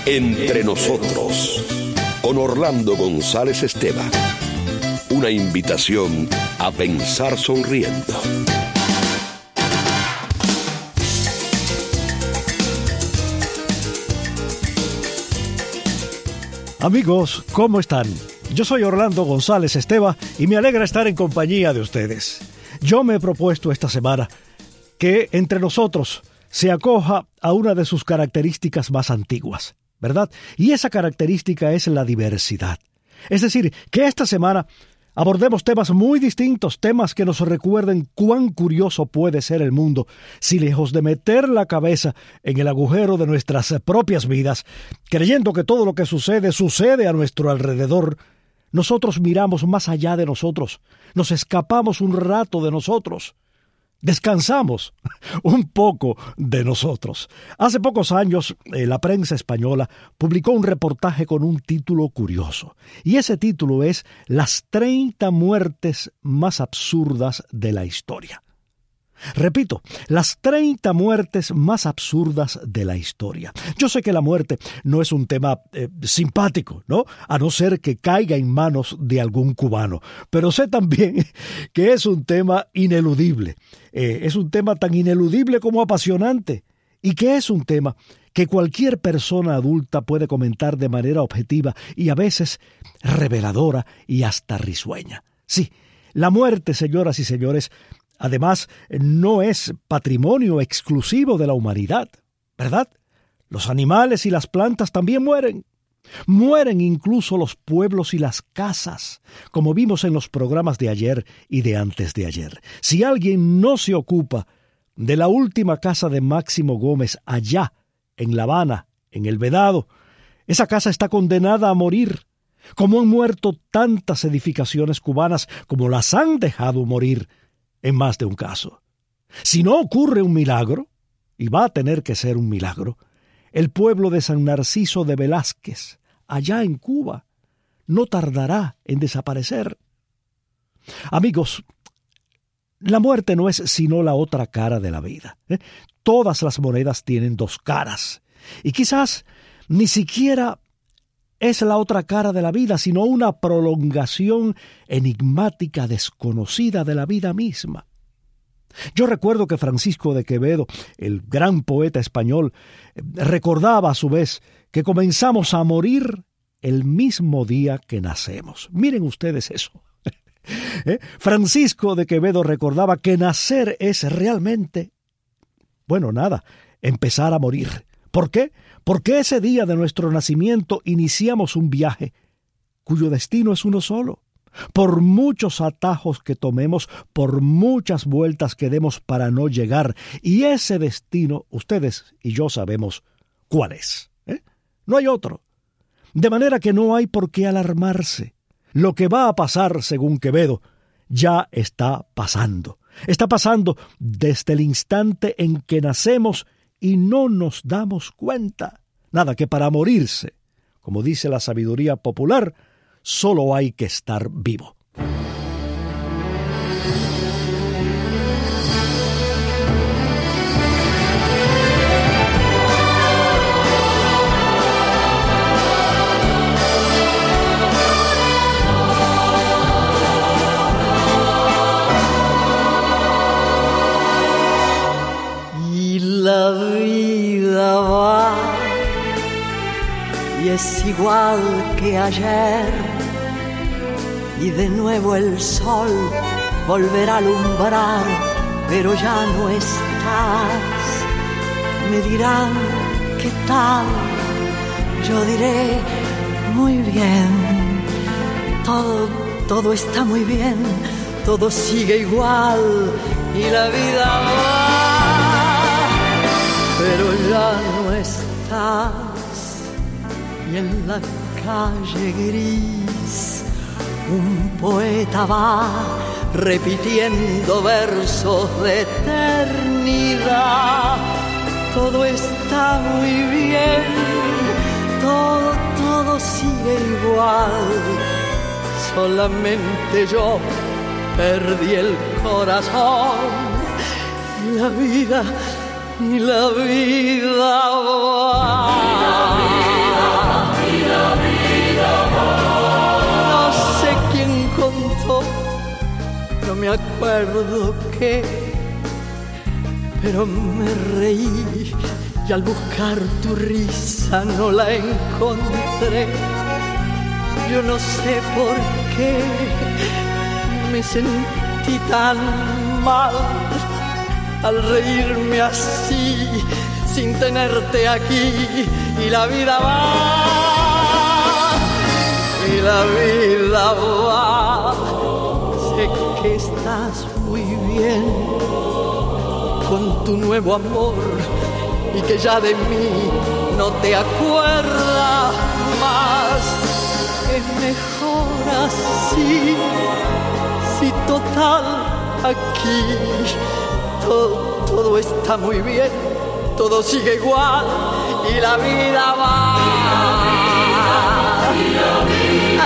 Entre nosotros, con Orlando González Esteban. Una invitación a pensar sonriendo. Amigos, ¿cómo están? Yo soy Orlando González Esteban y me alegra estar en compañía de ustedes. Yo me he propuesto esta semana que entre nosotros se acoja a una de sus características más antiguas, ¿verdad? Y esa característica es la diversidad. Es decir, que esta semana abordemos temas muy distintos, temas que nos recuerden cuán curioso puede ser el mundo si, lejos de meter la cabeza en el agujero de nuestras propias vidas, creyendo que todo lo que sucede a nuestro alrededor, nosotros miramos más allá de nosotros, nos escapamos un rato de nosotros, descansamos un poco de nosotros. Hace pocos años, la prensa española publicó un reportaje con un título curioso. Y ese título es Las 30 muertes más absurdas de la historia. Repito, las 30 muertes más absurdas de la historia. Yo sé que la muerte no es un tema simpático, ¿no? A no ser que caiga en manos de algún cubano. Pero sé también que es un tema ineludible. Es un tema tan ineludible como apasionante. Y que es un tema que cualquier persona adulta puede comentar de manera objetiva y a veces reveladora y hasta risueña. Sí, la muerte, señoras y señores, además, no es patrimonio exclusivo de la humanidad, ¿verdad? Los animales y las plantas también mueren. Mueren incluso los pueblos y las casas, como vimos en los programas de ayer y de antes de ayer. Si alguien no se ocupa de la última casa de Máximo Gómez allá, en La Habana, en El Vedado, esa casa está condenada a morir, como han muerto tantas edificaciones cubanas como las han dejado morir en más de un caso. Si no ocurre un milagro, y va a tener que ser un milagro, el pueblo de San Narciso de Velázquez, allá en Cuba, no tardará en desaparecer. Amigos, la muerte no es sino la otra cara de la vida. Todas las monedas tienen dos caras, y quizás ni siquiera es la otra cara de la vida, sino una prolongación enigmática, desconocida de la vida misma. Yo recuerdo que Francisco de Quevedo, el gran poeta español, recordaba a su vez que comenzamos a morir el mismo día que nacemos. Miren ustedes eso. Francisco de Quevedo recordaba que nacer es realmente, empezar a morir. ¿Por qué? Porque ese día de nuestro nacimiento iniciamos un viaje cuyo destino es uno solo. Por muchos atajos que tomemos, por muchas vueltas que demos para no llegar, y ese destino, ustedes y yo sabemos cuál es. No hay otro. De manera que no hay por qué alarmarse. Lo que va a pasar, según Quevedo, ya está pasando. Está pasando desde el instante en que nacemos y no nos damos cuenta. Nada, que para morirse, como dice la sabiduría popular, solo hay que estar vivo. Y la vida va, y es igual que ayer, y de nuevo el sol volverá a alumbrar, pero ya no estás. Me dirán, ¿qué tal? Yo diré, muy bien. Todo está muy bien, todo sigue igual, y la vida va, pero ya no estás. Y en la calle gris un poeta va repitiendo versos de eternidad. Todo está muy bien, todo sigue igual. Solamente yo perdí el corazón. La vida va. me acuerdo qué, pero me reí y al buscar tu risa no la encontré. Yo no sé por qué me sentí tan mal al reírme así, sin tenerte aquí. Y la vida va, y la vida va. Sé que estás muy bien con tu nuevo amor y que ya de mí no te acuerdas más. Es mejor así, si total aquí todo está muy bien, todo sigue igual y la vida va. Y la vida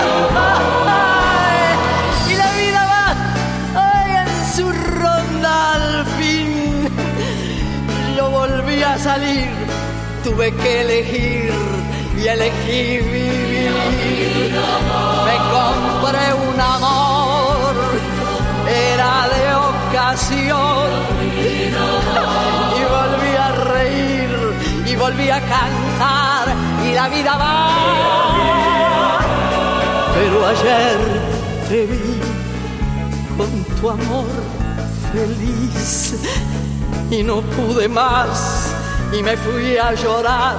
va, ay, en su ronda al fin. Yo volví a salir, tuve que elegir y elegí vivir. Me compré un amor, era de ocasión, y volví a reír y volví a cantar y la vida va. Pero ayer te vi con tu amor feliz y no pude más y me fui a llorar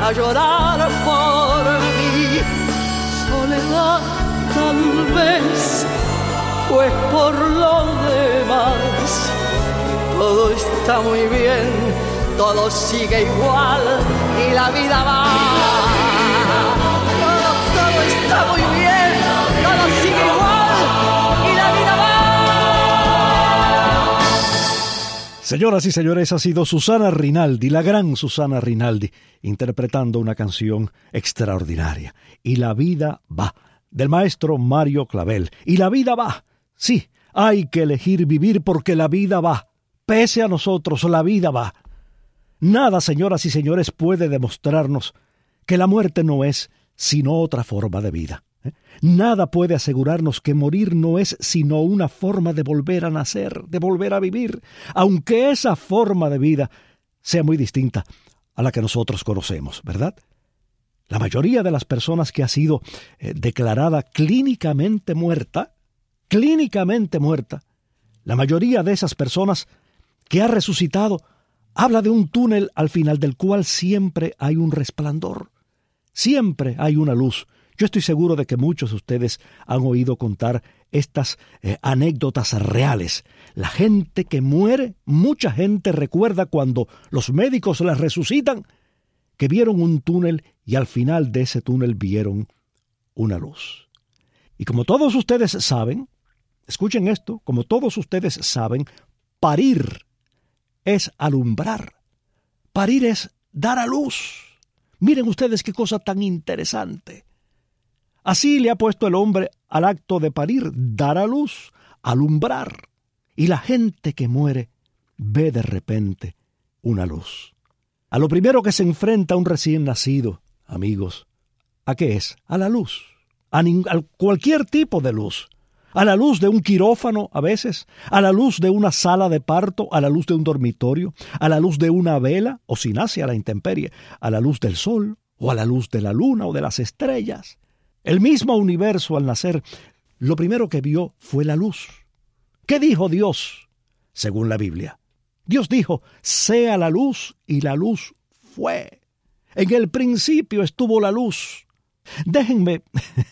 por mi soledad. Tal vez pues por lo demás todo está muy bien, todo sigue igual y la vida va. Todo está muy bien, todo sigue igual y la vida va. Señoras y señores, ha sido Susana Rinaldi, la gran Susana Rinaldi, interpretando una canción extraordinaria. Y la vida va, del maestro Mario Clavel. Y la vida va. Sí, hay que elegir vivir porque la vida va. Pese a nosotros, la vida va. Nada, señoras y señores, puede demostrarnos que la muerte no es sino otra forma de vida. Nada puede asegurarnos que morir no es sino una forma de volver a nacer, de volver a vivir, aunque esa forma de vida sea muy distinta a la que nosotros conocemos, ¿verdad? La mayoría de las personas que ha sido declarada clínicamente muerta, la mayoría de esas personas que ha resucitado, habla de un túnel al final del cual siempre hay un resplandor, siempre hay una luz. Yo estoy seguro de que muchos de ustedes han oído contar estas anécdotas reales. La gente que muere, mucha gente recuerda cuando los médicos las resucitan, que vieron un túnel y al final de ese túnel vieron una luz. Y como todos ustedes saben, escuchen esto, como todos ustedes saben, parir es alumbrar. Parir es dar a luz. Miren ustedes qué cosa tan interesante. Así le ha puesto el hombre al acto de parir, dar a luz, alumbrar. Y la gente que muere ve de repente una luz. A lo primero que se enfrenta un recién nacido, amigos, ¿a qué es? A la luz. A cualquier tipo de luz. A la luz de un quirófano a veces, a la luz de una sala de parto, a la luz de un dormitorio, a la luz de una vela, o si nace a la intemperie, a la luz del sol, o a la luz de la luna o de las estrellas. El mismo universo al nacer, lo primero que vio fue la luz. ¿Qué dijo Dios? Según la Biblia. Dios dijo, sea la luz, y la luz fue. En el principio estuvo la luz. Déjenme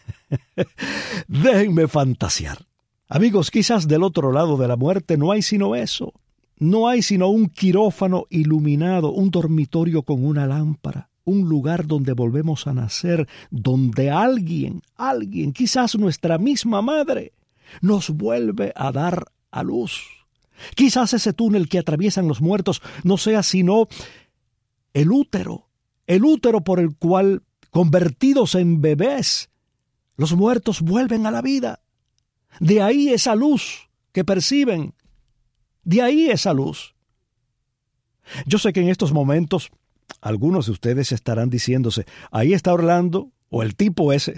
fantasear. Amigos, quizás del otro lado de la muerte no hay sino eso. No hay sino un quirófano iluminado, un dormitorio con una lámpara, un lugar donde volvemos a nacer, donde alguien, quizás nuestra misma madre, nos vuelve a dar a luz. Quizás ese túnel que atraviesan los muertos no sea sino el útero por el cual, convertidos en bebés, los muertos vuelven a la vida. De ahí esa luz que perciben. De ahí esa luz. Yo sé que en estos momentos algunos de ustedes estarán diciéndose, ahí está Orlando, o el tipo ese,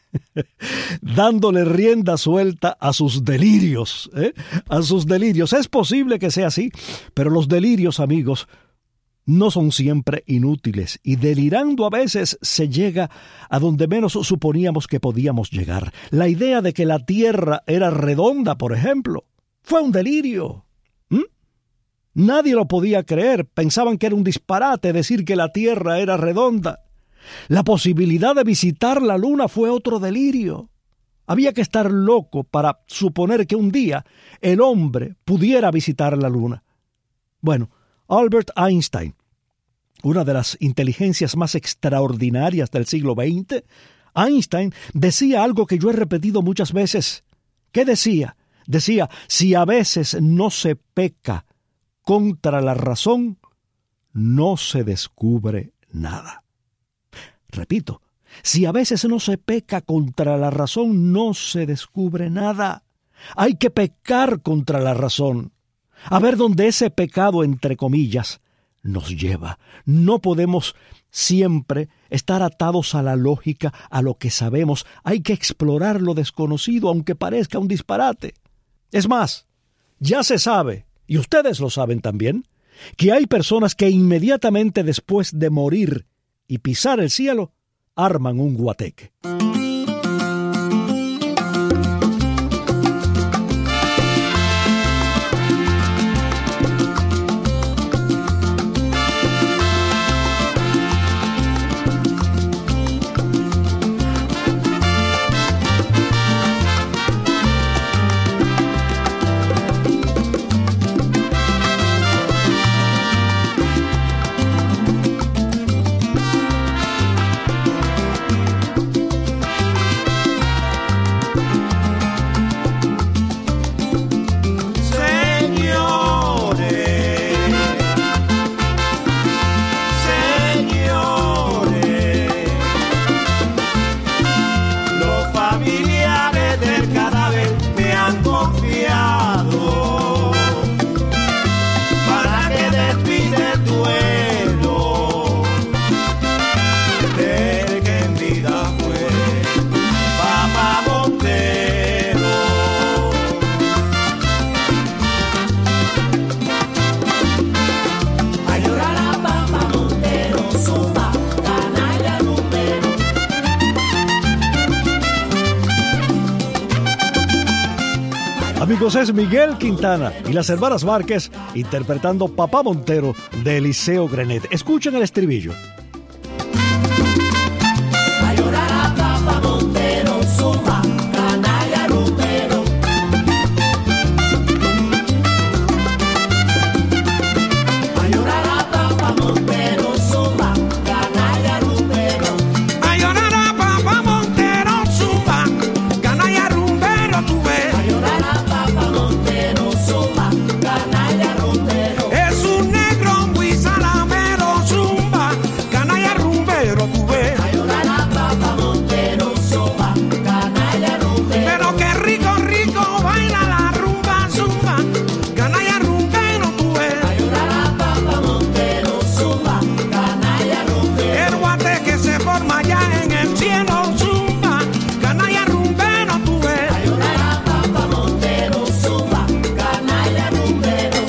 dándole rienda suelta a sus delirios, a sus delirios. Es posible que sea así, pero los delirios, amigos, no son siempre inútiles, y delirando a veces se llega a donde menos suponíamos que podíamos llegar. La idea de que la Tierra era redonda, por ejemplo, fue un delirio. Nadie lo podía creer, pensaban que era un disparate decir que la Tierra era redonda. La posibilidad de visitar la Luna fue otro delirio. Había que estar loco para suponer que un día el hombre pudiera visitar la Luna. Bueno, Albert Einstein, una de las inteligencias más extraordinarias del siglo XX, Einstein decía algo que yo he repetido muchas veces. ¿Qué decía? Decía, si a veces no se peca contra la razón, no se descubre nada. Repito, si a veces no se peca contra la razón, no se descubre nada. Hay que pecar contra la razón. A ver dónde ese pecado, entre comillas, nos lleva. No podemos siempre estar atados a la lógica, a lo que sabemos. Hay que explorar lo desconocido, aunque parezca un disparate. Es más, ya se sabe, y ustedes lo saben también, que hay personas que inmediatamente después de morir y pisar el cielo, arman un guateque. Amigos, es Miguel Quintana y las hermanas Márquez interpretando Papá Montero de Eliseo Grenet. Escuchen el estribillo. A llorar a Papá Montero, zumba, canalla rumbero. A llorar a Papá Montero, zumba, canalla rumbero. A llorar a Papá Montero, zumba, canalla rumbero, tú ves. A llorar a Papá Montero, zumba, canalla rumbero. Es un negro muy salamero, zumba, canalla rumbero, tú ves. A llorar a Papá Montero, zumba, canalla rumbero. Pero qué rico, rico baila la rumba, zumba, canalla rumbero, tú ves. A llorar a Papá Montero, zumba, canalla rumbero. El guate que se forma ya en el cielo, zumba, canalla rumbero, tú ves. A llorar a Papá Montero, zumba, canalla rumbero.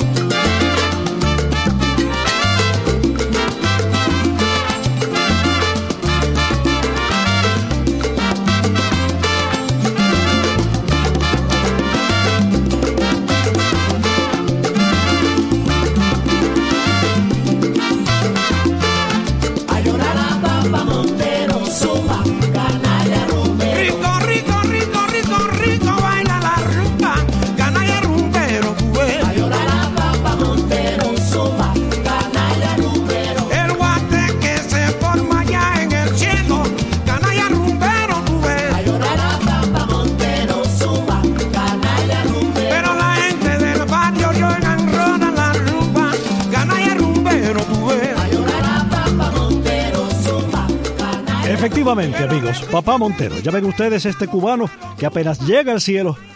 A llorar a Papá Montero, zumba, canalla rumbero. Rico, rico, rico, rico, rico baila la rumba, canalla rumbero, tú ves. A llorar a Papá Montero, zumba, canalla rumbero. El guate que se forma ya en el cielo, canalla rumbero, tú ves. A llorar a Papá Montero, zumba, canalla rumbero. Pero la gente del barrio oigan roda la rumba, canalla rumbero, tú ves. A llorar a Papá Montero, zumba, canalla. Efectivamente, amigos, Papá Montero. Ya ven ustedes este cubano que apenas llega al cielo,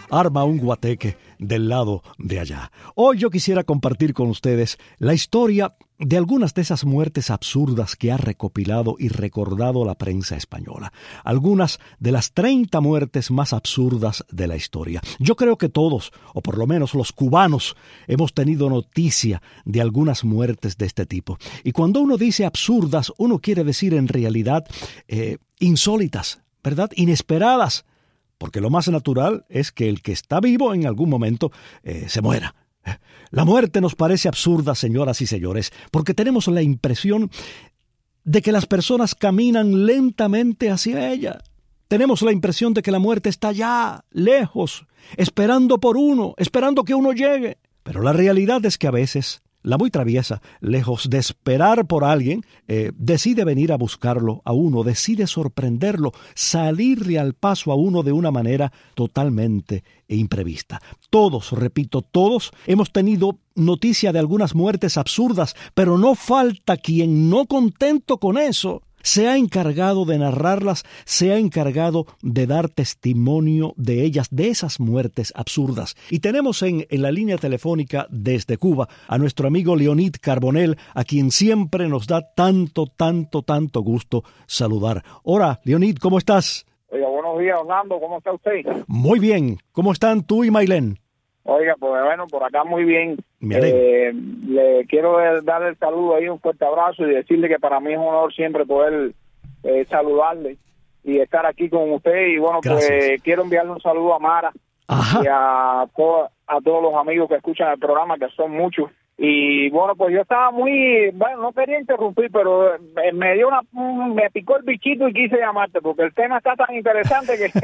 arma un guateque del lado de allá. Hoy yo quisiera compartir con ustedes la historia de algunas de esas muertes absurdas que ha recopilado y recordado la prensa española. Algunas de las 30 muertes más absurdas de la historia. Yo creo que todos, o por lo menos los cubanos, hemos tenido noticia de algunas muertes de este tipo. Y cuando uno dice absurdas, uno quiere decir en realidad insólitas, ¿verdad? Inesperadas. Porque lo más natural es que el que está vivo en algún momento se muera. La muerte nos parece absurda, señoras y señores, porque tenemos la impresión de que las personas caminan lentamente hacia ella. Tenemos la impresión de que la muerte está allá, lejos, esperando por uno, esperando que uno llegue. Pero la realidad es que a veces la muy traviesa, lejos de esperar por alguien, decide venir a buscarlo a uno, decide sorprenderlo, salirle al paso a uno de una manera totalmente imprevista. Todos, repito, todos hemos tenido noticia de algunas muertes absurdas, pero no falta quien, no contento con eso, se ha encargado de narrarlas, se ha encargado de dar testimonio de ellas, de esas muertes absurdas. Y tenemos en la línea telefónica desde Cuba a nuestro amigo Leonid Carbonell, a quien siempre nos da tanto gusto saludar. Hola, Leonid, ¿cómo estás? Oiga, buenos días, Orlando, ¿cómo está usted? Muy bien, ¿cómo están tú y Maylén? Oiga, pues bueno, por acá muy bien. Me alegro. Le quiero dar el saludo ahí, un fuerte abrazo y decirle que para mí es un honor siempre poder saludarle y estar aquí con usted. Y bueno, Gracias. Pues quiero enviarle un saludo a Mara. Ajá. Y a todos los amigos que escuchan el programa, que son muchos. Y bueno, pues yo estaba no quería interrumpir, pero me picó el bichito y quise llamarte, porque el tema está tan interesante que...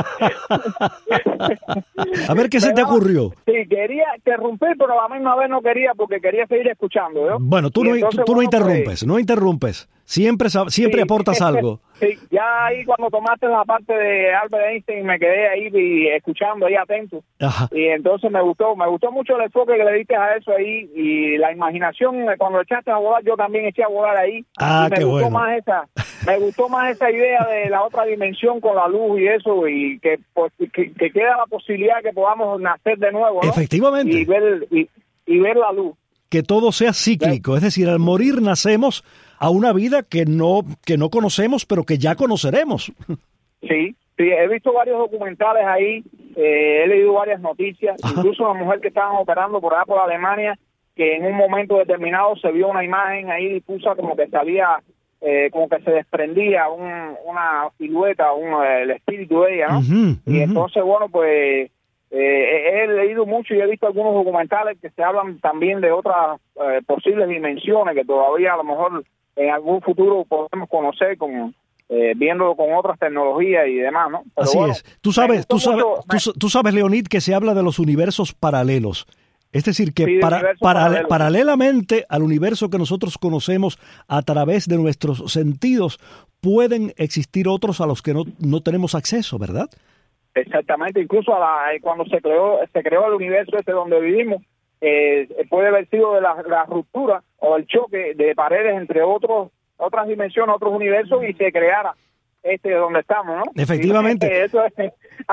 A ver, ¿qué se te ocurrió? Sí, quería interrumpir, pero a la misma vez no quería, porque quería seguir escuchando, ¿no? Bueno, tú no interrumpes, pues, no interrumpes. Siempre aportas algo. Sí, ya ahí cuando tomaste la parte de Albert Einstein me quedé ahí escuchando ahí atento. Ajá. Y entonces me gustó mucho el enfoque que le diste a eso ahí y la imaginación cuando echaste a volar, yo también eché a volar ahí. Ah, y me qué gustó bueno. me gustó más esa idea de la otra dimensión con la luz y eso, y que queda la posibilidad de que podamos nacer de nuevo, ¿no? Efectivamente. Y ver la luz. Que todo sea cíclico, es decir, al morir nacemos a una vida que no conocemos, pero que ya conoceremos. Sí, he visto varios documentales ahí, he leído varias noticias. Ajá. Incluso una mujer que estaban operando por allá por Alemania, que en un momento determinado se vio una imagen ahí difusa como que salía, como que se desprendía una silueta, el espíritu de ella, ¿no? Y entonces, bueno, pues he leído mucho y he visto algunos documentales que se hablan también de otras posibles dimensiones que todavía a lo mejor en algún futuro podemos conocer viéndolo con otras tecnologías y demás, ¿no? Pero así bueno, es. Tú sabes, Leonid, que se habla de los universos paralelos. Es decir, que sí, paralelamente al universo que nosotros conocemos a través de nuestros sentidos, pueden existir otros a los que no tenemos acceso, ¿verdad? Exactamente, incluso cuando se creó el universo donde vivimos, puede haber sido de la ruptura o el choque de paredes entre otras dimensiones, otros universos, y se creara donde estamos, ¿no? Efectivamente. Eso es...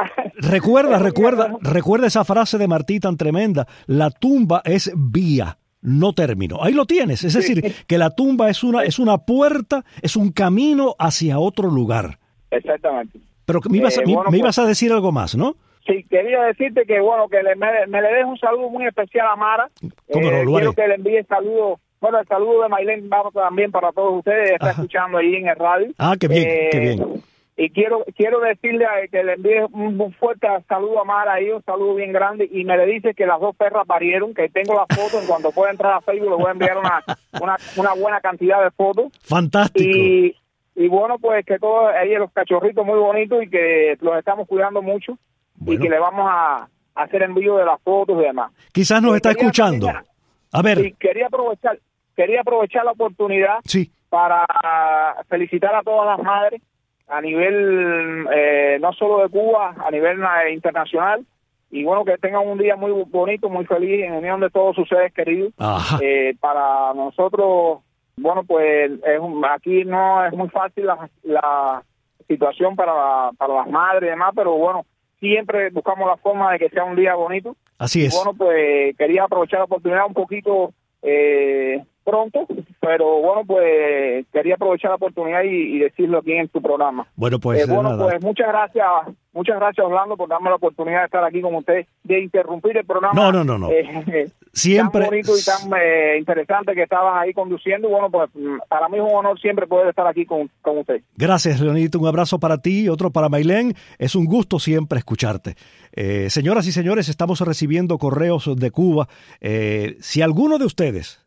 Recuerda esa frase de Martí tan tremenda: la tumba es vía, no término. Ahí lo tienes, es decir, que la tumba es una puerta, es un camino hacia otro lugar. Exactamente. Pero me ibas a decir algo más, ¿no? Sí, quería decirte que bueno, que me le dejo un saludo muy especial a Mara. Quiero que le envíe el saludo de Maylén también para todos ustedes, está escuchando ahí en el radio. Ah, qué bien, qué bien. Y quiero decirle que le envíe un fuerte saludo a Mara ahí, un saludo bien grande, y me le dice que las dos perras parieron, que tengo la foto, en cuanto pueda entrar a Facebook le voy a enviar una buena cantidad de fotos. Fantástico. Y bueno, pues que todos ahí los cachorritos muy bonitos y que los estamos cuidando mucho. Bueno. Y que le vamos a hacer envío de las fotos y demás. Quizás nos está escuchando. A ver. Sí, quería aprovechar la oportunidad para felicitar a todas las madres a nivel no solo de Cuba, a nivel internacional. Y bueno, que tengan un día muy bonito, muy feliz en unión de todos sus seres queridos. Para nosotros, bueno, pues aquí no es muy fácil la situación para las madres y demás, pero bueno, siempre buscamos la forma de que sea un día bonito. Así es. Y bueno, pues quería aprovechar la oportunidad un poquito pronto, pero bueno, pues quería aprovechar la oportunidad y decirlo aquí en tu programa. Bueno, pues pues muchas gracias Orlando por darme la oportunidad de estar aquí con usted, de interrumpir el programa. No. Siempre tan bonito y tan interesante que estabas ahí conduciendo. Y bueno, pues para mí es un honor siempre poder estar aquí con usted. Gracias, Leonito. Un abrazo para ti y otro para Maylén. Es un gusto siempre escucharte. Señoras y señores, estamos recibiendo correos de Cuba. Si alguno de ustedes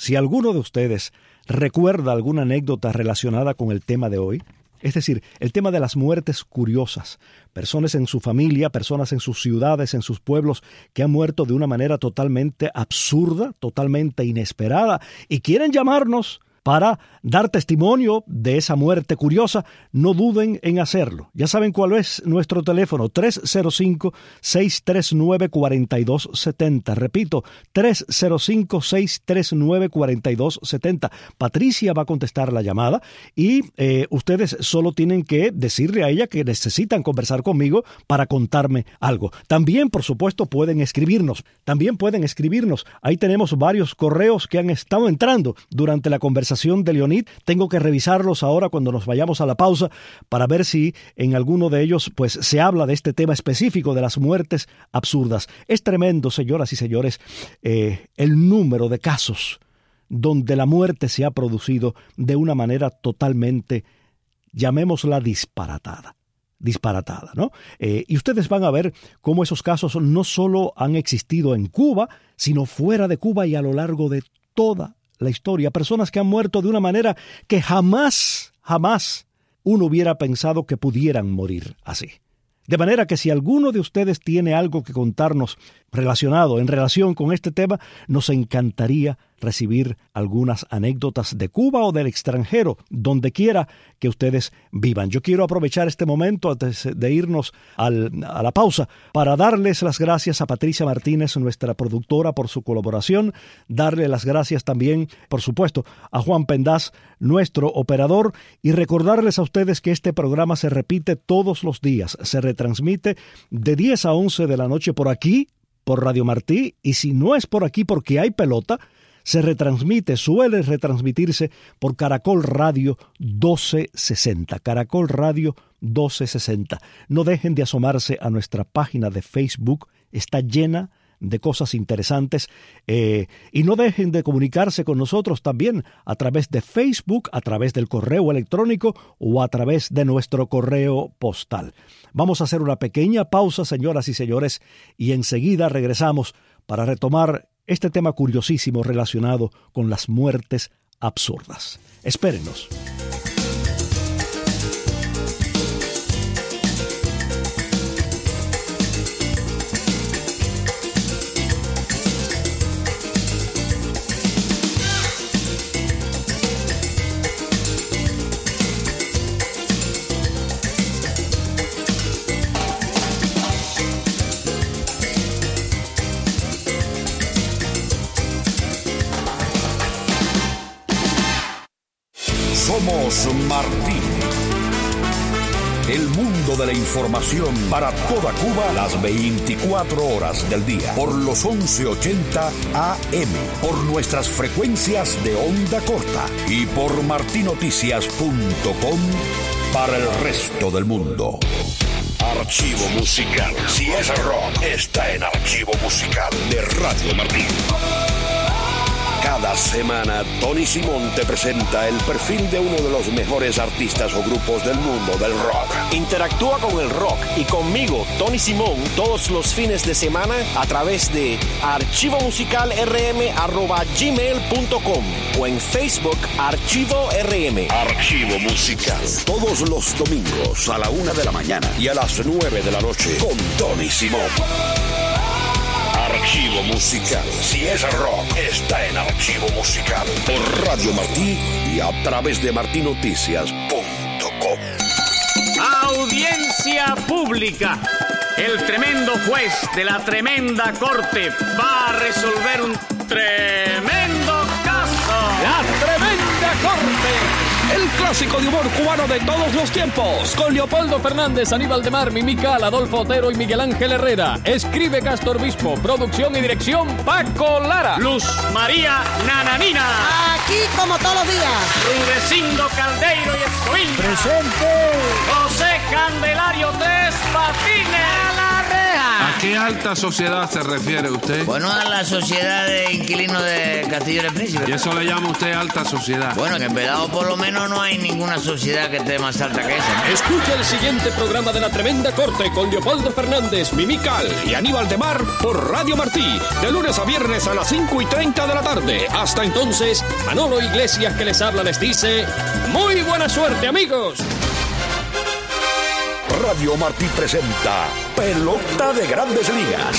recuerda alguna anécdota relacionada con el tema de hoy, es decir, el tema de las muertes curiosas, personas en su familia, personas en sus ciudades, en sus pueblos, que han muerto de una manera totalmente absurda, totalmente inesperada, y quieren llamarnos para dar testimonio de esa muerte curiosa, no duden en hacerlo. Ya saben cuál es nuestro teléfono, 305-639-4270. Repito, 305-639-4270. Patricia va a contestar la llamada y ustedes solo tienen que decirle a ella que necesitan conversar conmigo para contarme algo. También, por supuesto, pueden escribirnos. Ahí tenemos varios correos que han estado entrando durante la conversación de Leonid. Tengo que revisarlos ahora cuando nos vayamos a la pausa para ver si en alguno de ellos pues se habla de este tema específico de las muertes absurdas. Es tremendo, señoras y señores, el número de casos donde la muerte se ha producido de una manera totalmente, llamémosla disparatada, ¿no? Y ustedes van a ver cómo esos casos no solo han existido en Cuba, sino fuera de Cuba y a lo largo de toda la historia. Personas que han muerto de una manera que jamás uno hubiera pensado que pudieran morir así. De manera que si alguno de ustedes tiene algo que contarnos en relación con este tema, nos encantaría recibir algunas anécdotas de Cuba o del extranjero, donde quiera que ustedes vivan. Yo quiero aprovechar este momento antes de irnos a la pausa para darles las gracias a Patricia Martínez, nuestra productora, por su colaboración, darle las gracias también, por supuesto, a Juan Pendaz, nuestro operador, y recordarles a ustedes que este programa se repite todos los días, se retransmite de 10 a 11 de la noche por aquí, por Radio Martí, y si no es por aquí porque hay pelota, suele retransmitirse por Caracol Radio 1260. Caracol Radio 1260. No dejen de asomarse a nuestra página de Facebook, está llena de cosas interesantes, y no dejen de comunicarse con nosotros también a través de Facebook, a través del correo electrónico o a través de nuestro correo postal. Vamos a hacer una pequeña pausa, señoras y señores, y enseguida regresamos para retomar este tema curiosísimo relacionado con las muertes absurdas. Espérenos. Somos Martí. El mundo de la información para toda Cuba las 24 horas del día. Por los 1180 AM. Por nuestras frecuencias de onda corta. Y por martinoticias.com para el resto del mundo. Archivo musical. Si es rock, está en Archivo Musical de Radio Martí. Cada semana, Tony Simón te presenta el perfil de uno de los mejores artistas o grupos del mundo del rock. Interactúa con el rock y conmigo, Tony Simón, todos los fines de semana a través de archivomusicalrm@gmail.com o en Facebook Archivo RM. Archivo Musical. Todos los domingos a la 1 de la mañana y a las 9 de la noche con Tony Simón. Archivo Musical. Si es rock, está en Archivo Musical. Por Radio Martí y a través de martinoticias.com. Audiencia pública. El tremendo juez de la tremenda corte va a resolver un tremendo caso. La tremenda corte. El clásico clásico de humor cubano de todos los tiempos. Con Leopoldo Fernández, Aníbal de Mar, Mimical, Adolfo Otero y Miguel Ángel Herrera. Escribe Castor Bispo. Producción y dirección Paco Lara. Luz María Nananina. Aquí como todos los días. Rudecindo Caldeiro y Escoviña. ¡Presente! José Candelario Tres Patines. ¡A la reja! ¿A qué alta sociedad se refiere usted? Bueno, a la sociedad de inquilinos de Castillo del Príncipe. ¿Y eso le llama usted alta sociedad? Bueno, en el Vedado por lo menos no hay ninguna sociedad que esté más alta que esa, ¿no? Escucha el siguiente programa de La Tremenda Corte con Leopoldo Fernández, Mimical y Aníbal de Mar por Radio Martí, de lunes a viernes a las 5:30 de la tarde. Hasta entonces, Manolo Iglesias, que les habla, les dice: ¡muy buena suerte, amigos! Radio Martí presenta Pelota de Grandes Ligas.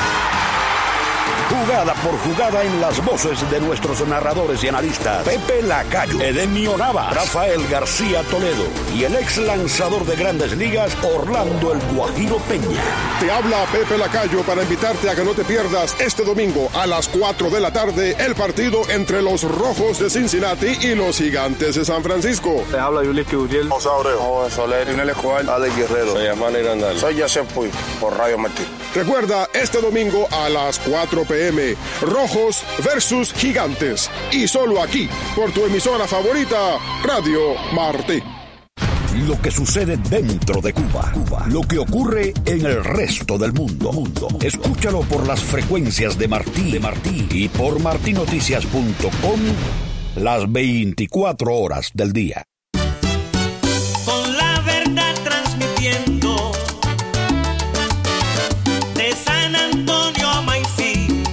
Jugada por jugada en las voces de nuestros narradores y analistas Pepe Lacayo, Edenio Nava, Rafael García Toledo y el ex lanzador de Grandes Ligas Orlando El Guajiro Peña. Te habla Pepe Lacayo para invitarte a que no te pierdas este domingo a las 4 de la tarde el partido entre los Rojos de Cincinnati y los Gigantes de San Francisco. Te habla Yuliski Uriel, José Abreu, José Soler, Inel Escobar, Alex Guerrero, soy Amanda Irandal, soy José Puy por Radio Martí. Recuerda, este domingo a las 4 p.m. Rojos versus Gigantes. Y solo aquí, por tu emisora favorita, Radio Martí. Lo que sucede dentro de Cuba. Lo que ocurre en el resto del mundo. Escúchalo por las frecuencias de Martí y por martinoticias.com las 24 horas del día. Con la verdad transmitiendo de San Antonio a Maicí.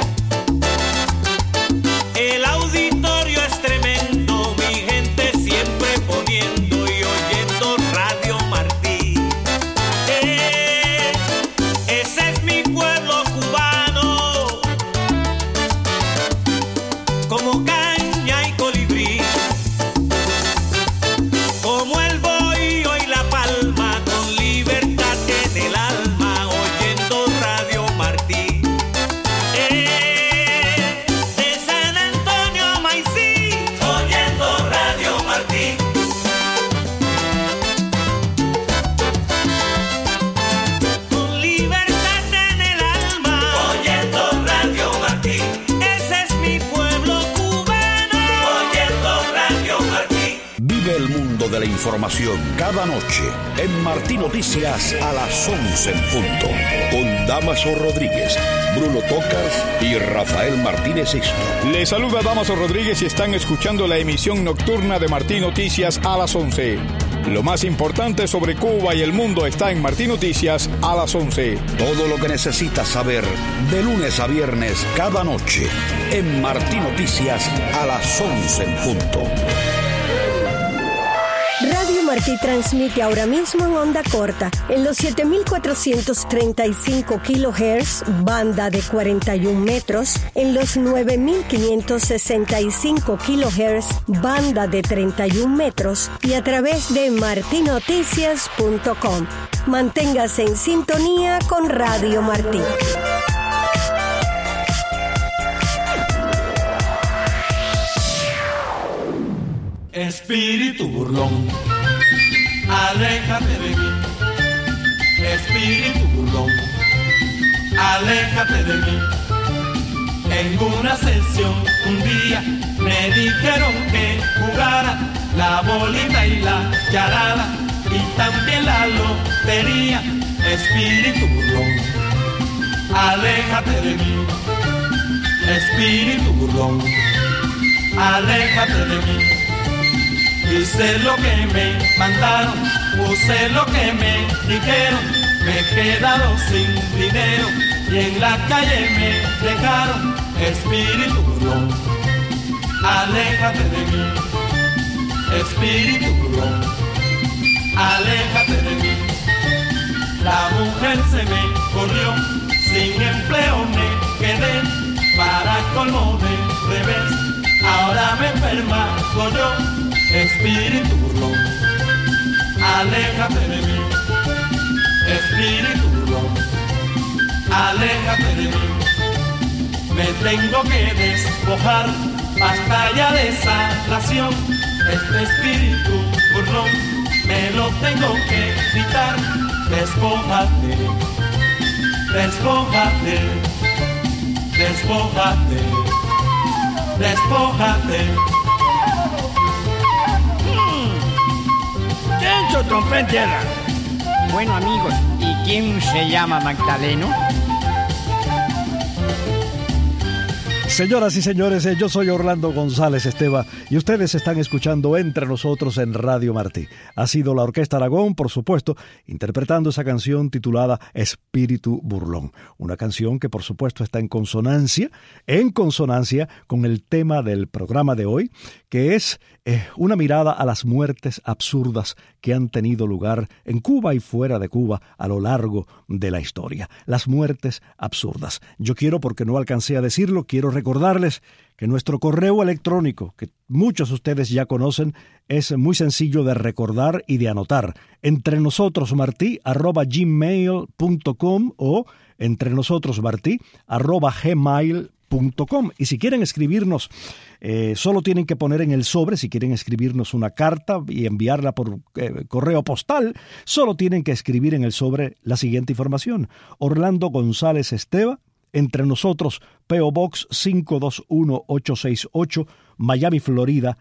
El auditorio es tremendo, mi gente siempre poniendo y oyendo Radio Martí. Ese es mi pueblo cubano, como caña y colibrí, como el bohío y la palma, con libertad en el alma, oyendo Radio Martí. De San Antonio a Maicí, oyendo Radio Martí. Con libertad en el alma, oyendo Radio Martí. Ese es mi pueblo cubano, oyendo Radio Martí. Vive el mundo de la información cada noche en Martí Noticias a las 11 en punto. Con Damaso Rodríguez, Bruno Tocas y Rafael Martínez Sixto. Les saluda Damaso Rodríguez y están escuchando la emisión nocturna de Martí Noticias a las 11. Lo más importante sobre Cuba y el mundo está en Martí Noticias a las 11. Todo lo que necesitas saber de lunes a viernes cada noche en Martí Noticias a las 11 en punto. Radio Martí transmite ahora mismo en onda corta, en los 7.435 kHz, banda de 41 metros, en los 9.565 kHz, banda de 31 metros, y a través de martinoticias.com. Manténgase en sintonía con Radio Martí. Espíritu burlón, aléjate de mí. Espíritu burlón, aléjate de mí. En una sesión un día me dijeron que jugara la bolita y la charada y también la lotería. Espíritu burlón, aléjate de mí. Espíritu burlón, aléjate de mí. Hice lo que me mandaron, puse lo que me dijeron, me he quedado sin dinero y en la calle me dejaron. Espíritu burlón, aléjate de mí. Espíritu burlón, aléjate de mí. La mujer se me corrió, sin empleo me quedé, para colmo de revés, ahora me enfermo yo. Espíritu burlón, aléjate de mí. Espíritu burlón, aléjate de mí. Me tengo que despojar, basta ya de esa ración. Este espíritu burlón me lo tengo que quitar. Despójate, despójate, despójate, despójate. ¿Quién se trompa en tierra? Bueno, amigos, ¿y quién se llama Magdaleno? Señoras y señores, yo soy Orlando González Esteva y ustedes están escuchando Entre Nosotros en Radio Martí. Ha sido la Orquesta Aragón, por supuesto, interpretando esa canción titulada Espíritu Burlón. Una canción que, por supuesto, está en consonancia con el tema del programa de hoy, que es una mirada a las muertes absurdas que han tenido lugar en Cuba y fuera de Cuba a lo largo de la historia. Las muertes absurdas. Yo quiero, porque no alcancé a decirlo, quiero recordarles que nuestro correo electrónico, que muchos de ustedes ya conocen, es muy sencillo de recordar y de anotar. entrenosotrosmarti@gmail.com o entrenosotrosmarti@gmail.com. Y si quieren escribirnos, solo tienen que poner en el sobre, si quieren escribirnos una carta y enviarla por correo postal, solo tienen que escribir en el sobre la siguiente información: Orlando González Esteva, Entre Nosotros, P.O. Box 521868, Miami, Florida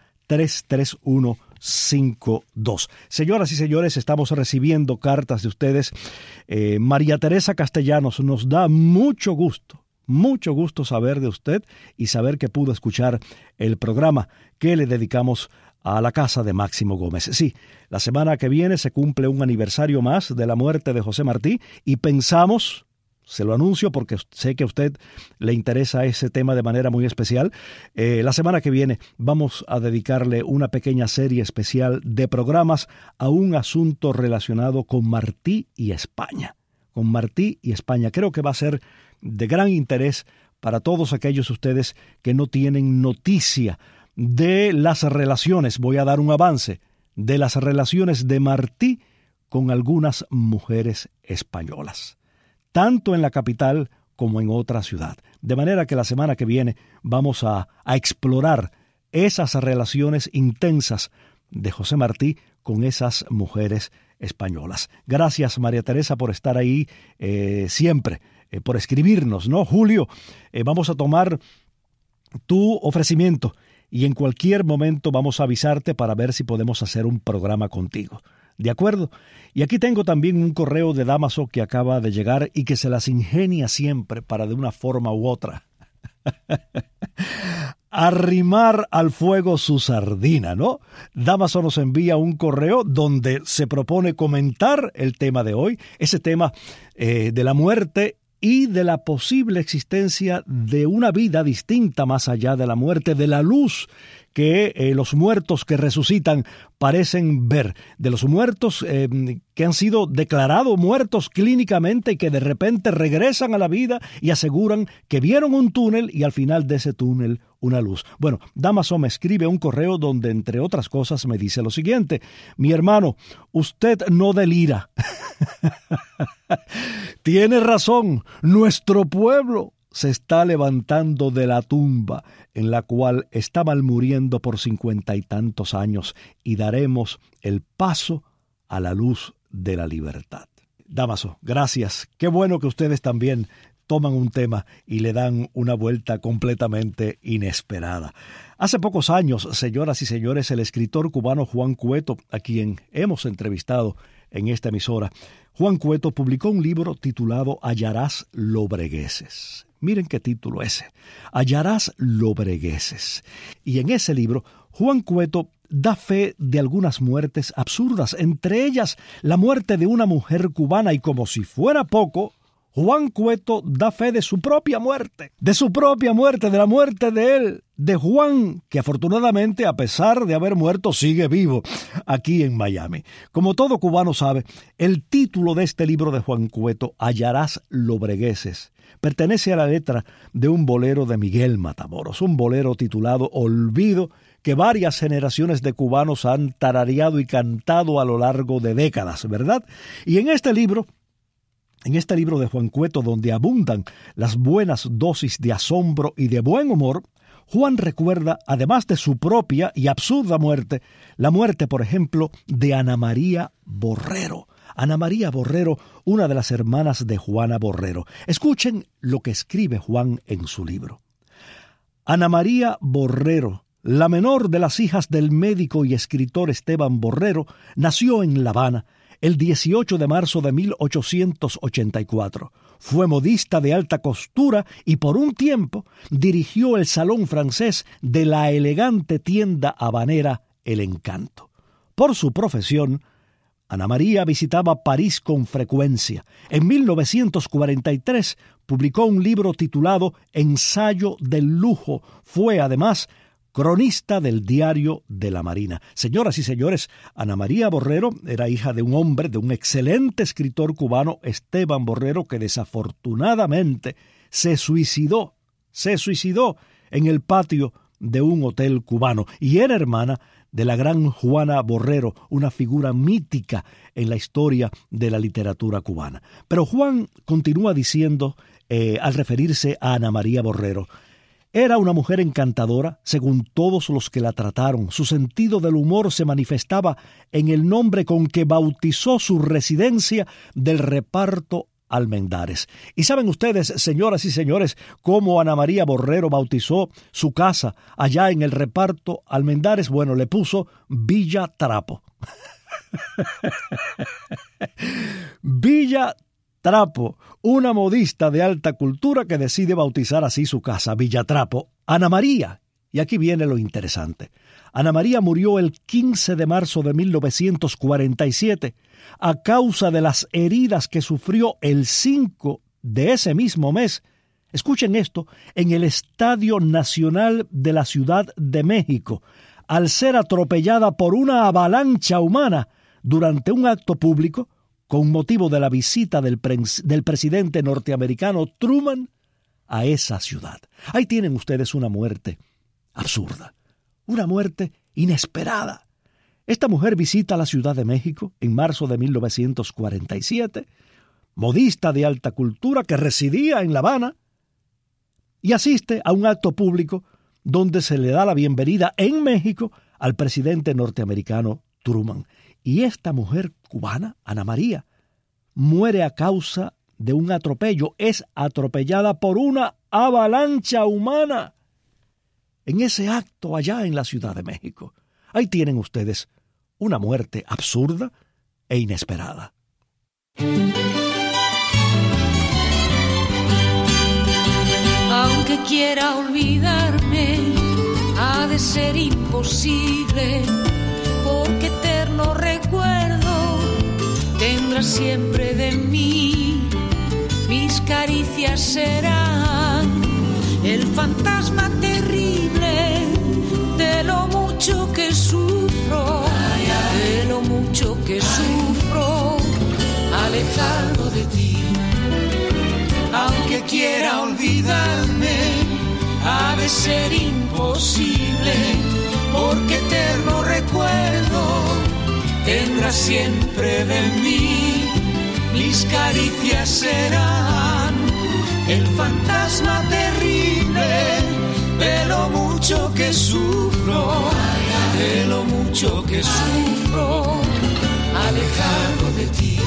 33152. Señoras y señores, estamos recibiendo cartas de ustedes. María Teresa Castellanos, nos da mucho gusto saber de usted y saber que pudo escuchar el programa que le dedicamos a la casa de Máximo Gómez. Sí, la semana que viene se cumple un aniversario más de la muerte de José Martí y pensamos, se lo anuncio porque sé que a usted le interesa ese tema de manera muy especial, la semana que viene vamos a dedicarle una pequeña serie especial de programas a un asunto relacionado con Martí y España. Con Martí y España. Creo que va a ser de gran interés para todos aquellos de ustedes que no tienen noticia de las relaciones, voy a dar un avance, de las relaciones de Martí con algunas mujeres españolas, tanto en la capital como en otra ciudad. De manera que la semana que viene vamos a explorar esas relaciones intensas de José Martí con esas mujeres españolas. Gracias, María Teresa, por estar ahí siempre, por escribirnos, ¿no? Julio, vamos a tomar tu ofrecimiento y en cualquier momento vamos a avisarte para ver si podemos hacer un programa contigo. ¿De acuerdo? Y aquí tengo también un correo de Dámaso que acaba de llegar y que se las ingenia siempre para de una forma u otra arrimar al fuego su sardina, ¿no? Dámaso nos envía un correo donde se propone comentar el tema de hoy, ese tema de la muerte y de la posible existencia de una vida distinta más allá de la muerte, de la luz que los muertos que resucitan parecen ver, de los muertos que han sido declarados muertos clínicamente y que de repente regresan a la vida y aseguran que vieron un túnel y al final de ese túnel una luz. Bueno, Dámaso me escribe un correo donde, entre otras cosas, me dice lo siguiente: mi hermano, usted no delira. Tiene razón, nuestro pueblo se está levantando de la tumba en la cual estaban muriendo por 50 y tantos años y daremos el paso a la luz de la libertad. Dámaso, gracias. Qué bueno que ustedes también toman un tema y le dan una vuelta completamente inesperada. Hace pocos años, señoras y señores, el escritor cubano Juan Cueto, a quien hemos entrevistado en esta emisora, Juan Cueto publicó un libro titulado Hallarás lobregueses. Miren qué título ese, Hallarás lobregueses. Y en ese libro, Juan Cueto da fe de algunas muertes absurdas, entre ellas la muerte de una mujer cubana, y como si fuera poco, Juan Cueto da fe de su propia muerte, de la muerte de él, de Juan, que afortunadamente, a pesar de haber muerto, sigue vivo aquí en Miami. Como todo cubano sabe, el título de este libro de Juan Cueto, Hallarás lobregueses, pertenece a la letra de un bolero de Miguel Matamoros, un bolero titulado Olvido, que varias generaciones de cubanos han tarareado y cantado a lo largo de décadas, ¿verdad? Y en este libro de Juan Cueto, donde abundan las buenas dosis de asombro y de buen humor, Juan recuerda, además de su propia y absurda muerte, la muerte, por ejemplo, de Ana María Borrero. Ana María Borrero, una de las hermanas de Juana Borrero. Escuchen lo que escribe Juan en su libro. Ana María Borrero, la menor de las hijas del médico y escritor Esteban Borrero, nació en La Habana el 18 de marzo de 1884. Fue modista de alta costura y por un tiempo dirigió el salón francés de la elegante tienda habanera El Encanto. Por su profesión, Ana María visitaba París con frecuencia. En 1943 publicó un libro titulado Ensayo del lujo. Fue además cronista del Diario de la Marina. Señoras y señores, Ana María Borrero era hija de un hombre, de un excelente escritor cubano, Esteban Borrero, que desafortunadamente se suicidó en el patio de un hotel cubano, y era hermana de la gran Juana Borrero, una figura mítica en la historia de la literatura cubana. Pero Juan continúa diciendo, al referirse a Ana María Borrero, era una mujer encantadora, según todos los que la trataron. Su sentido del humor se manifestaba en el nombre con que bautizó su residencia del reparto Almendares. ¿Y saben ustedes, señoras y señores, cómo Ana María Borrero bautizó su casa allá en el reparto Almendares? Bueno, le puso Villa Trapo. Villa Trapo, una modista de alta cultura que decide bautizar así su casa, Villa Trapo. Ana María, y aquí viene lo interesante, Ana María murió el 15 de marzo de 1947 a causa de las heridas que sufrió el 5 de ese mismo mes. Escuchen esto, en el Estadio Nacional de la Ciudad de México, al ser atropellada por una avalancha humana durante un acto público con motivo de la visita del presidente norteamericano Truman a esa ciudad. Ahí tienen ustedes una muerte absurda, una muerte inesperada. Esta mujer visita la Ciudad de México en marzo de 1947, modista de alta cultura que residía en La Habana, y asiste a un acto público donde se le da la bienvenida en México al presidente norteamericano Truman. Y esta mujer cubana, Ana María, muere a causa de un atropello. Es atropellada por una avalancha humana en ese acto allá en la Ciudad de México. Ahí tienen ustedes una muerte absurda e inesperada. Aunque quiera olvidarme, ha de ser imposible, porque eterno recuerdo tendrá siempre de mí. Mis caricias serán el fantasma terrible de lo mucho que sufro, de lo mucho que sufro, alejado de ti. Aunque quiera olvidarme, ha de ser imposible, porque eterno recuerdo tendrá siempre de mí. Mis caricias serán el fantasma terrible de lo mucho que sufro, de lo mucho que sufro, alejado de ti.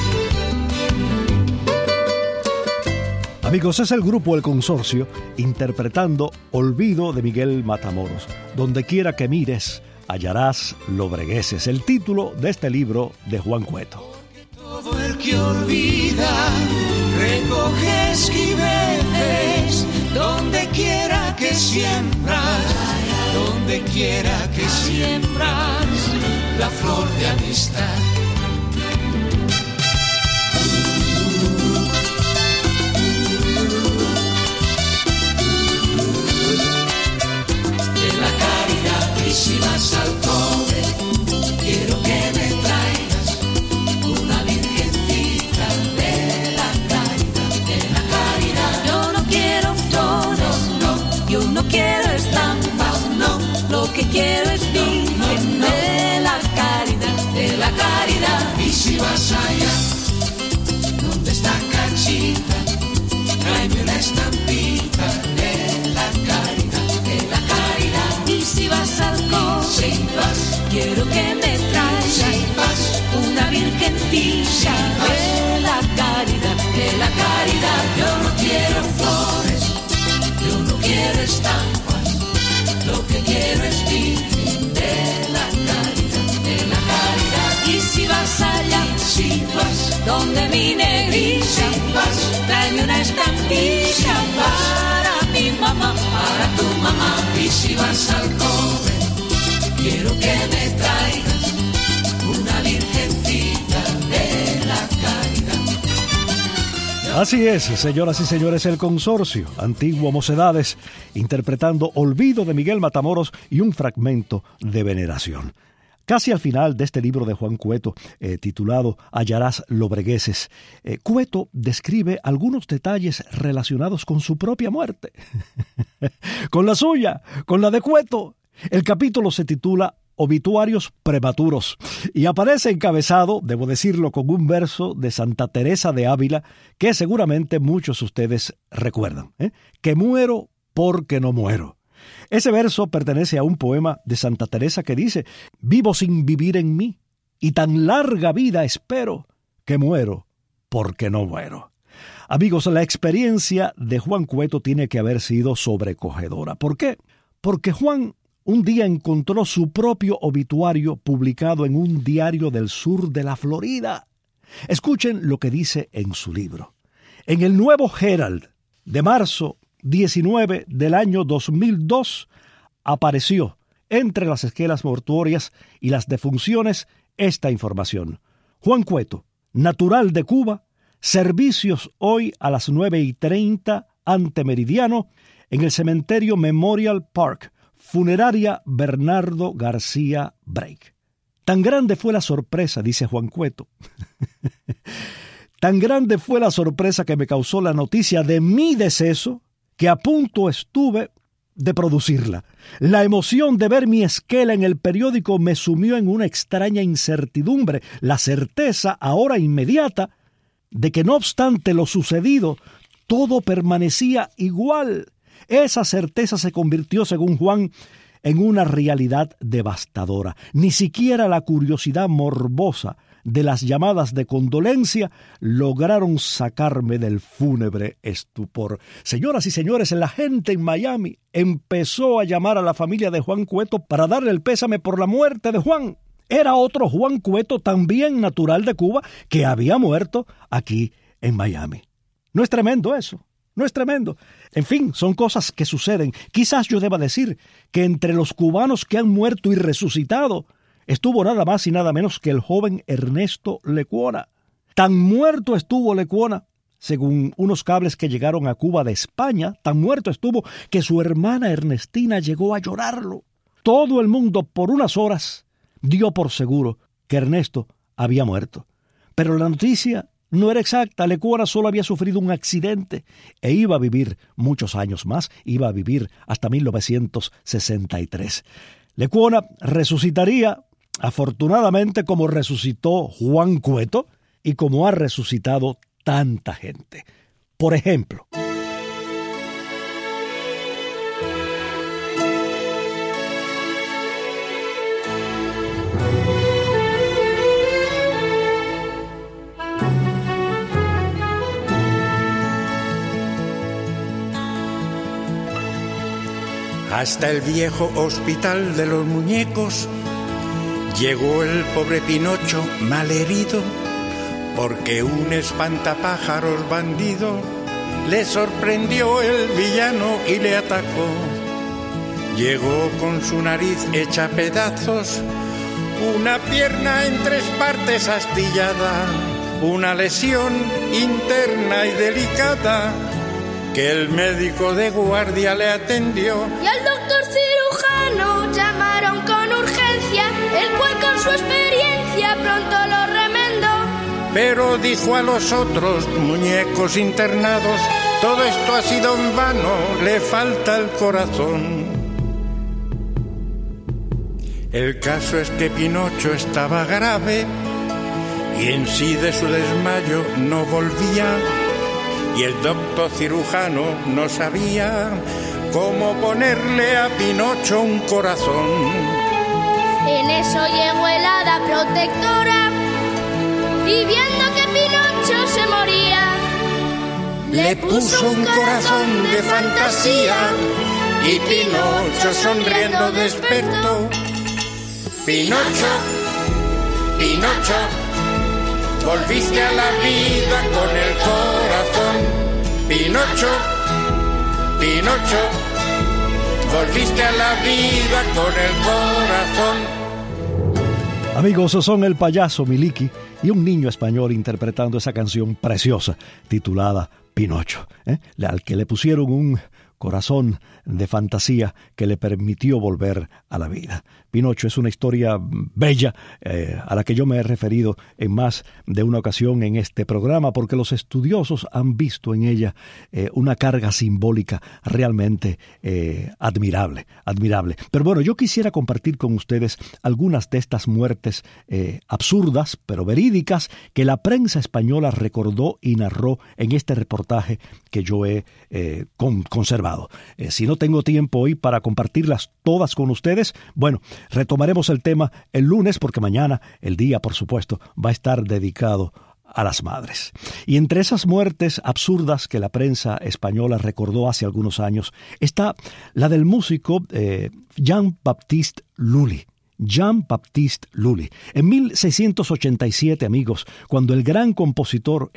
Amigos, es el grupo El Consorcio interpretando Olvido de Miguel Matamoros. Donde quiera que mires, hallarás lobregueses, el título de este libro de Juan Cueto. Todo el que olvida recoge esquiveces, donde quiera que siembras, donde quiera que siembras la flor de amistad. Y si vas al cobre, quiero que me traigas una virgencita de la caridad, de la caridad. Yo no quiero flores, no, yo no quiero estampas, no, lo que quiero es virgen de la caridad, de la caridad. Y si vas allá, donde está Cachita, tráeme una estampita de la caridad, de la caridad. quiero que me traigas una virgencita de la caridad, de la caridad. Yo no quiero flores, yo no quiero estampas, lo que quiero es virgen de la caridad, de la caridad. Y si vas allá, si vas donde mi negrita, si vas, tráeme una estampilla para mi mamá, para tu mamá. Y si vas al cobre, quiero que me traigas una virgencita de la caridad. Así es, señoras y señores, el Consorcio, Antiguo Mocedades, interpretando Olvido de Miguel Matamoros y un fragmento de Veneración. Casi al final de este libro de Juan Cueto, titulado Hallarás lobregueses, Cueto describe algunos detalles relacionados con su propia muerte. Con la suya, con la de Cueto. El capítulo se titula Obituarios prematuros y aparece encabezado, debo decirlo, con un verso de Santa Teresa de Ávila que seguramente muchos de ustedes recuerdan, que muero porque no muero. Ese verso pertenece a un poema de Santa Teresa que dice: vivo sin vivir en mí y tan larga vida espero que muero porque no muero. Amigos, la experiencia de Juan Cueto tiene que haber sido sobrecogedora. ¿Por qué? Porque Juan un día encontró su propio obituario publicado en un diario del sur de la Florida. Escuchen lo que dice en su libro. En el Nuevo Herald de marzo 19 del año 2002 apareció entre las esquelas mortuorias y las defunciones esta información. Juan Cueto, natural de Cuba, servicios hoy a las 9:30 ante meridiano en el cementerio Memorial Park, funeraria Bernardo García Break. Tan grande fue la sorpresa, dice Juan Cueto. Tan grande fue la sorpresa que me causó la noticia de mi deceso que a punto estuve de producirla. La emoción de ver mi esquela en el periódico me sumió en una extraña incertidumbre, la certeza ahora inmediata de que no obstante lo sucedido, todo permanecía igual. Esa certeza se convirtió, según Juan, en una realidad devastadora. Ni siquiera la curiosidad morbosa de las llamadas de condolencia lograron sacarme del fúnebre estupor. Señoras y señores, la gente en Miami empezó a llamar a la familia de Juan Cueto para darle el pésame por la muerte de Juan. Era otro Juan Cueto, también natural de Cuba, que había muerto aquí en Miami. ¿No es tremendo eso? ¿No es tremendo? En fin, son cosas que suceden. Quizás yo deba decir que entre los cubanos que han muerto y resucitado estuvo nada más y nada menos que el joven Ernesto Lecuona. Tan muerto estuvo Lecuona, según unos cables que llegaron a Cuba de España, tan muerto estuvo que su hermana Ernestina llegó a llorarlo. Todo el mundo por unas horas dio por seguro que Ernesto había muerto. Pero la noticia no era exacta. Lecuona solo había sufrido un accidente e iba a vivir muchos años más, iba a vivir hasta 1963. Lecuona resucitaría, afortunadamente, como resucitó Juan Cueto y como ha resucitado tanta gente. Por ejemplo, hasta el viejo hospital de los muñecos llegó el pobre Pinocho malherido, porque un espantapájaros bandido le sorprendió el villano y le atacó. Llegó con su nariz hecha pedazos, una pierna en 3 partes astillada, una lesión interna y delicada que el médico de guardia le atendió. Y al doctor cirujano llamaron con urgencia, el cual con su experiencia pronto lo remendó. Pero dijo a los otros muñecos internados: todo esto ha sido en vano, le falta el corazón. El caso es que Pinocho estaba grave y en sí de su desmayo no volvía. Y el doctor cirujano no sabía cómo ponerle a Pinocho un corazón. En eso llegó el hada protectora y viendo que Pinocho se moría, le puso un corazón de fantasía y Pinocho sonriendo despertó. Pinocho, Pinocho, volviste a la vida con el corazón. Pinocho, Pinocho, volviste a la vida con el corazón. Amigos, son el payaso Miliki y un niño español interpretando esa canción preciosa titulada Pinocho, al que le pusieron un corazón de fantasía que le permitió volver a la vida. Pinocho es una historia bella a la que yo me he referido en más de una ocasión en este programa, porque los estudiosos han visto en ella una carga simbólica realmente admirable. Pero bueno, yo quisiera compartir con ustedes algunas de estas muertes absurdas, pero verídicas, que la prensa española recordó y narró en este reportaje que yo he conservado. Si no tengo tiempo hoy para compartirlas todas con ustedes, bueno, retomaremos el tema el lunes, porque mañana el día, por supuesto, va a estar dedicado a las madres. Y entre esas muertes absurdas que la prensa española recordó hace algunos años está la del músico Jean-Baptiste Lully. Jean-Baptiste Lully. En 1687, amigos, cuando el gran compositor,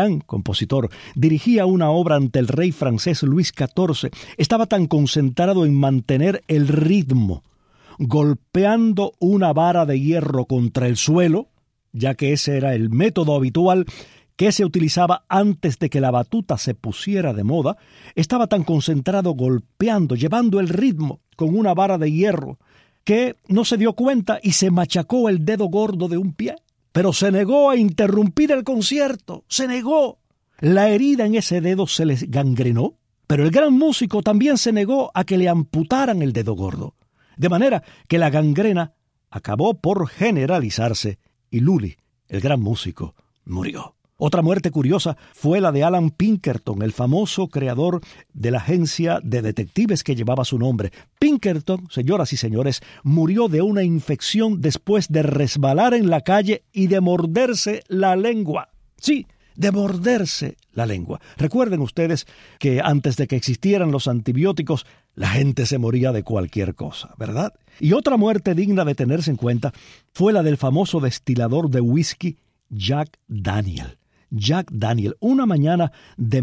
dirigía una obra ante el rey francés Luis XIV, estaba tan concentrado en mantener el ritmo, golpeando una vara de hierro contra el suelo, ya que ese era el método habitual que se utilizaba antes de que la batuta se pusiera de moda, estaba tan concentrado golpeando, llevando el ritmo con una vara de hierro, que no se dio cuenta y se machacó el dedo gordo de un pie. Pero se negó a interrumpir el concierto, se negó. La herida en ese dedo se le gangrenó, pero el gran músico también se negó a que le amputaran el dedo gordo. De manera que la gangrena acabó por generalizarse y Lully, el gran músico, murió. Otra muerte curiosa fue la de Alan Pinkerton, el famoso creador de la agencia de detectives que llevaba su nombre. Pinkerton, señoras y señores, murió de una infección después de resbalar en la calle y de morderse la lengua. Sí, de morderse la lengua. Recuerden ustedes que antes de que existieran los antibióticos, la gente se moría de cualquier cosa, ¿verdad? Y otra muerte digna de tenerse en cuenta fue la del famoso destilador de whisky Jack Daniel. Jack Daniel, una mañana de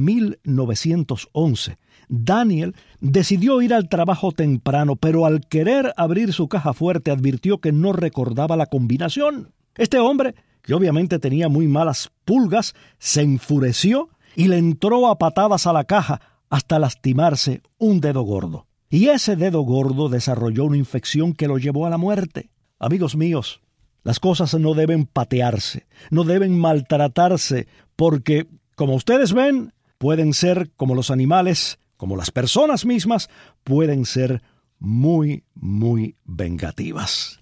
1911, Daniel decidió ir al trabajo temprano, pero al querer abrir su caja fuerte advirtió que no recordaba la combinación. Este hombre, que obviamente tenía muy malas pulgas, se enfureció y le entró a patadas a la caja hasta lastimarse un dedo gordo. Y ese dedo gordo desarrolló una infección que lo llevó a la muerte. Amigos míos, las cosas no deben patearse, no deben maltratarse, porque, como ustedes ven, pueden ser como los animales, como las personas mismas, pueden ser muy, muy vengativas.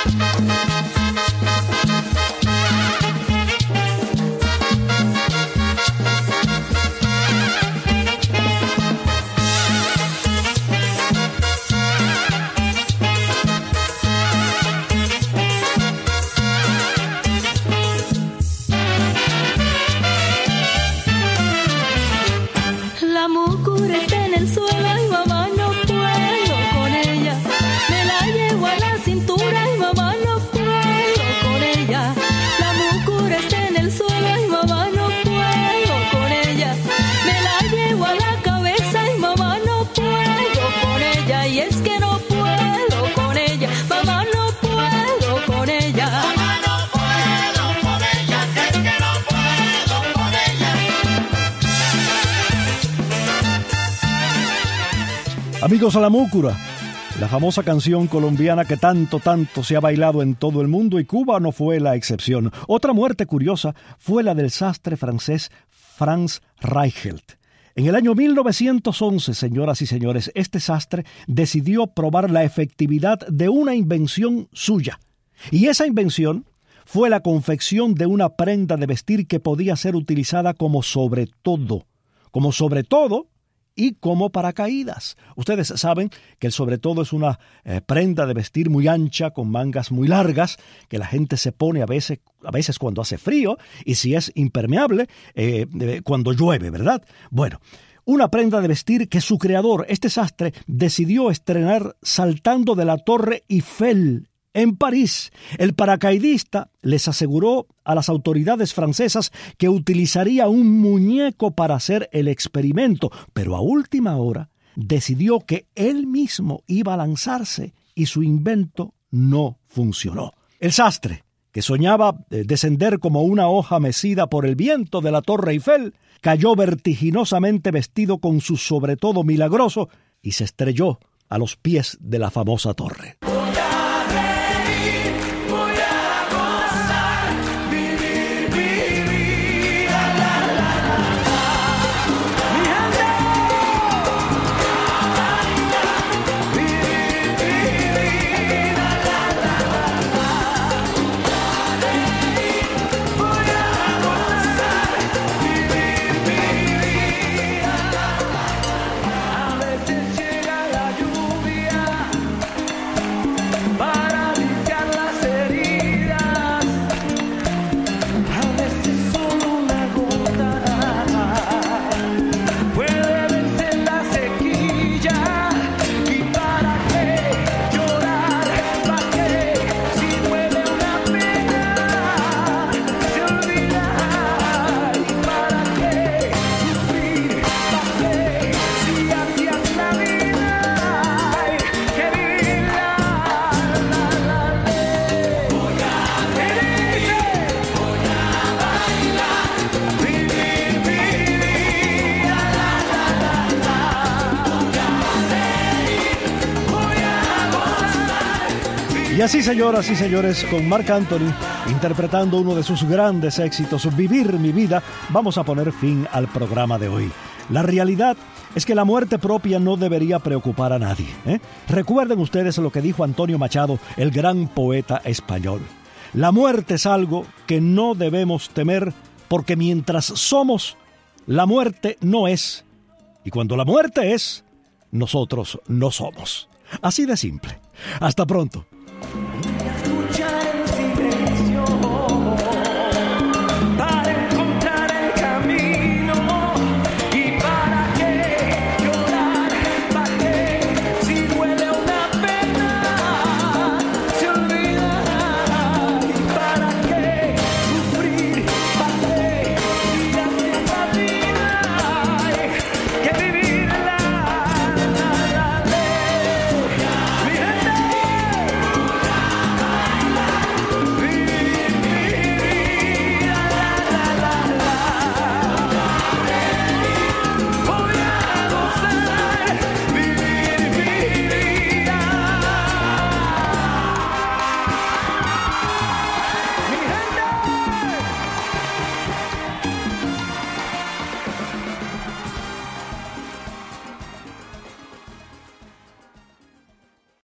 Amigos, a la múcura, la famosa canción colombiana que tanto se ha bailado en todo el mundo, y Cuba no fue la excepción. Otra muerte curiosa fue la del sastre francés Franz Reichelt. En el año 1911, señoras y señores, este sastre decidió probar la efectividad de una invención suya. Y esa invención fue la confección de una prenda de vestir que podía ser utilizada como sobre todo y como paracaídas. Ustedes saben que el sobretodo es una prenda de vestir muy ancha, con mangas muy largas, que la gente se pone a veces cuando hace frío, y si es impermeable, cuando llueve, ¿verdad? Bueno, una prenda de vestir que su creador, este sastre, decidió estrenar saltando de la Torre Eiffel en París. El paracaidista les aseguró a las autoridades francesas que utilizaría un muñeco para hacer el experimento, pero a última hora decidió que él mismo iba a lanzarse y su invento no funcionó. El sastre, que soñaba descender como una hoja mecida por el viento de la Torre Eiffel, cayó vertiginosamente vestido con su sobretodo milagroso y se estrelló a los pies de la famosa torre. Y así, señoras y señores, con Marc Anthony interpretando uno de sus grandes éxitos, Vivir mi vida, vamos a poner fin al programa de hoy. La realidad es que la muerte propia no debería preocupar a nadie, ¿eh? Recuerden ustedes lo que dijo Antonio Machado, el gran poeta español. La muerte es algo que no debemos temer, porque mientras somos, la muerte no es. Y cuando la muerte es, nosotros no somos. Así de simple. Hasta pronto.